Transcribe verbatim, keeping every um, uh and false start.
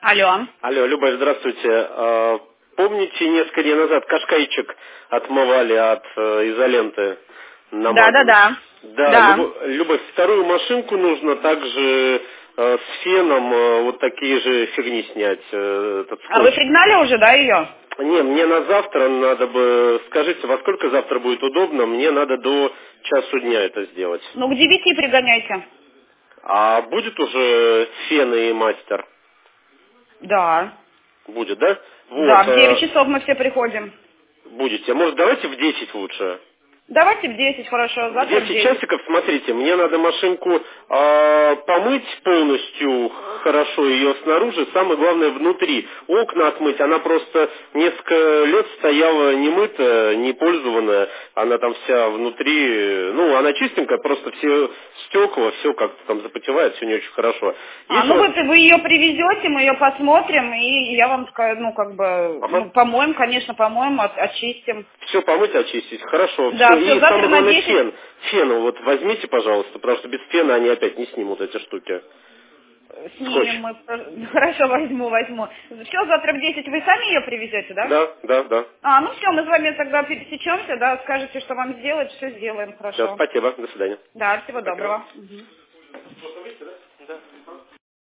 Алло. Алло, Люба, здравствуйте. А, Помните, несколько дней назад кашкайчик отмывали от э, изоленты Да, да, намазан? да. Да, Да. Люба, Люба, вторую машинку нужно также э, с феном э, вот такие же фигни снять, э, этот А вы скотч. пригнали уже, да, ее? Не, мне на завтра надо бы, скажите, во сколько завтра будет удобно, мне надо до часу дня это сделать. Ну, к девяти пригоняйте. А будет уже фен и мастер? Да. Будет, да? Да, Вот, в девять э, часов мы все приходим. будете. Может, давайте в десять лучше? Давайте в десять, хорошо, В завтра в десять девять. часиков, смотрите, мне надо машинку а, помыть полностью хорошо ее снаружи, самое главное внутри. Окна отмыть, она просто несколько лет стояла немытая, не пользованная, она там вся внутри, ну, она чистенькая, просто все стекла, все как-то там запотевает, все не очень хорошо. А, Если ну у вас... вы, вы ее привезете, мы ее посмотрим, и я вам скажу, ну, как бы, Ага. ну, помоем, конечно, помоем, от- очистим. Все помыть, очистить. Хорошо, все. Да, все, И завтра самое на главное, десять. фен. Фен вот возьмите, пожалуйста, потому что без фена они опять не снимут эти штуки. Скотч. Снимем мы. Хорошо, возьму, возьму. Все, завтра в десять вы сами ее привезете, да? Да, да, да. А, ну все, мы с вами тогда пересечемся, да, скажете, что вам сделать, все сделаем, Все, хорошо. спасибо. До свидания. Да, всего Спасибо. доброго. Мгм. Да.